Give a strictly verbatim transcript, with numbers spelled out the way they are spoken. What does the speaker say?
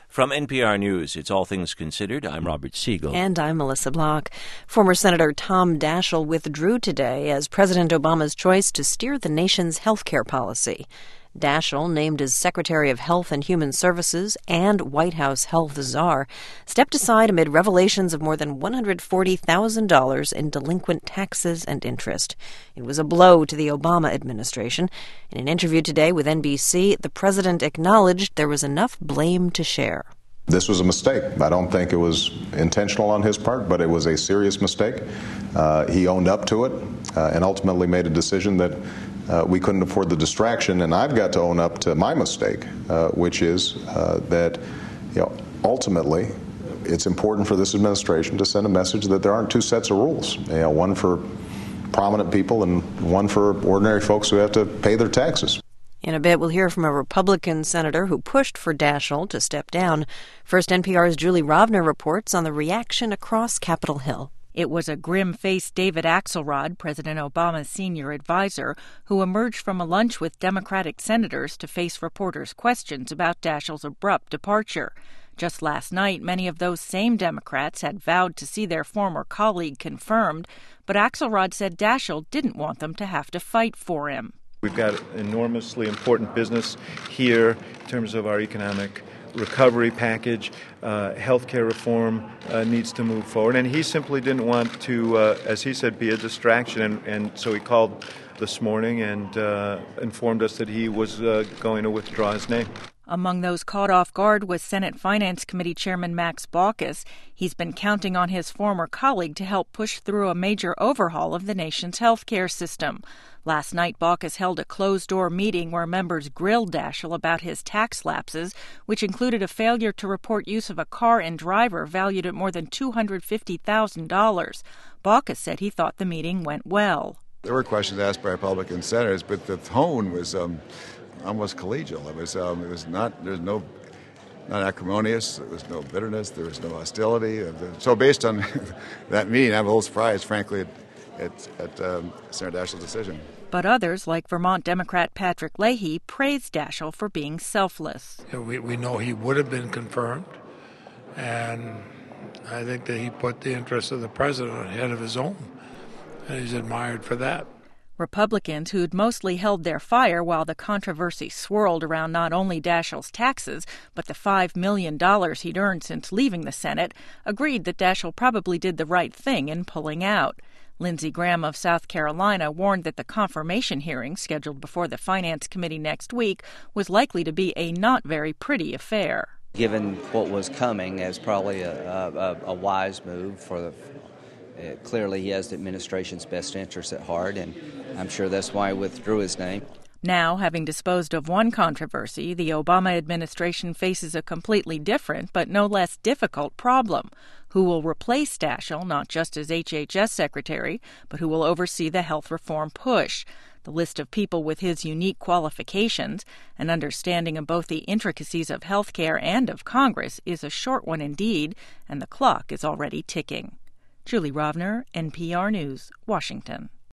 From N P R News, it's All Things Considered. I'm Robert Siegel. And I'm Melissa Block. Former Senator Tom Daschle withdrew today as President Obama's choice to steer the nation's health care policy. Daschle, named as Secretary of Health and Human Services and White House health czar, stepped aside amid revelations of more than one hundred forty thousand dollars in delinquent taxes and interest. It was a blow to the Obama administration. In an interview today with N B C, the president acknowledged there was enough blame to share. This was a mistake. I don't think it was intentional on his part, but it was a serious mistake. Uh, he owned up to it uh, and ultimately made a decision that uh, we couldn't afford the distraction. And I've got to own up to my mistake, uh, which is uh, that, you know, ultimately it's important for this administration to send a message that there aren't two sets of rules. You know, one for prominent people and one for ordinary folks who have to pay their taxes. In a bit, we'll hear from a Republican senator who pushed for Daschle to step down. First, N P R's Julie Rovner reports on the reaction across Capitol Hill. It was a grim-faced David Axelrod, President Obama's senior advisor, who emerged from a lunch with Democratic senators to face reporters' questions about Daschle's abrupt departure. Just last night, many of those same Democrats had vowed to see their former colleague confirmed, but Axelrod said Daschle didn't want them to have to fight for him. We've got enormously important business here in terms of our economic recovery package. Uh, healthcare reform uh, needs to move forward. And he simply didn't want to, uh, as he said, be a distraction. And, and so he called this morning and uh, informed us that he was uh, going to withdraw his name. Among those caught off guard was Senate Finance Committee Chairman Max Baucus. He's been counting on his former colleague to help push through a major overhaul of the nation's health care system. Last night, Baucus held a closed-door meeting where members grilled Daschle about his tax lapses, which included a failure to report use of a car and driver valued at more than two hundred fifty thousand dollars. Baucus said he thought the meeting went well. There were questions asked by Republican senators, but the tone was um, almost collegial. It was, um, it was not, there's no, not acrimonious, there was no bitterness, there was no hostility. So based on that meeting, I'm a little surprised, frankly, at, at, at um, Senator Daschle's decision. But others, like Vermont Democrat Patrick Leahy, praised Daschle for being selfless. You know, we, we know he would have been confirmed, and I think that he put the interests of the president ahead of his own, and he's admired for that. Republicans, who'd mostly held their fire while the controversy swirled around not only Daschle's taxes, but the five million dollars he'd earned since leaving the Senate, agreed that Daschle probably did the right thing in pulling out. Lindsey Graham of South Carolina warned that the confirmation hearing, scheduled before the Finance Committee next week, was likely to be a not very pretty affair. Given what was coming as probably a, a, a wise move for the Uh, clearly, he has the administration's best interests at heart, and I'm sure that's why he withdrew his name. Now, having disposed of one controversy, the Obama administration faces a completely different but no less difficult problem. Who will replace Daschle, not just as H H S Secretary, but who will oversee the health reform push? The list of people with his unique qualifications, an understanding of both the intricacies of health care and of Congress, is a short one indeed, and the clock is already ticking. Julie Rovner, N P R News, Washington.